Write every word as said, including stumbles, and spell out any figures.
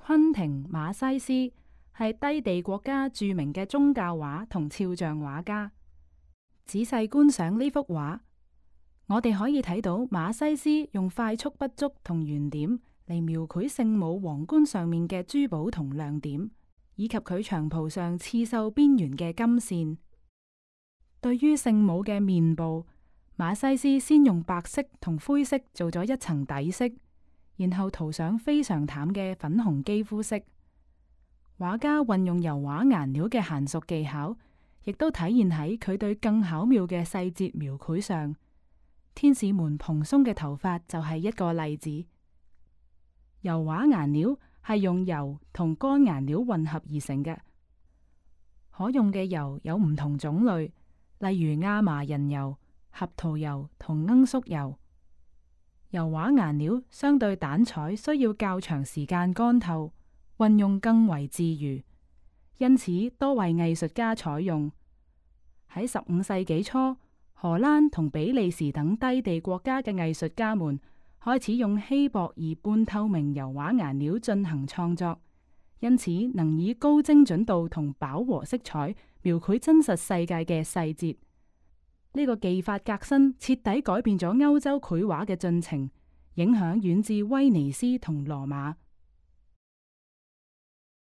昆廷馬西斯係低地國家著名嘅宗教畫同肖像畫家。仔細觀賞呢幅畫，我哋可以睇到馬西斯用快速筆觸同圓點嚟描繪聖母皇冠上面嘅珠寶同亮點，以及佢長袍上刺繡邊緣嘅金線。對於聖母嘅面部，馬西斯先用白色同灰色做咗一層底色，然後塗上非常淡嘅粉紅肌膚色。畫家運用油畫顏料嘅嫻熟技巧，亦都體現喺佢對更巧妙嘅細節描繪上。天使們蓬鬆嘅頭髮就係一個例子。油畫顏料係用油同乾顏料混合而成嘅，可用嘅油有唔同種類，例如亞麻仁油、合桃油同罌粟油。油畫顏料相對蛋彩需要較長時間乾透，運用更為自如，因此多為藝術家採用。喺十五世紀初，荷蘭同比利時等低地國家嘅藝術家們開始用稀薄而半透明油畫顏料進行創作，因此能以高精準度同飽和色彩描繪真實世界嘅細節。呢個技法革新徹底改變咗歐洲繪畫嘅進程，影響遠至威尼斯同羅馬。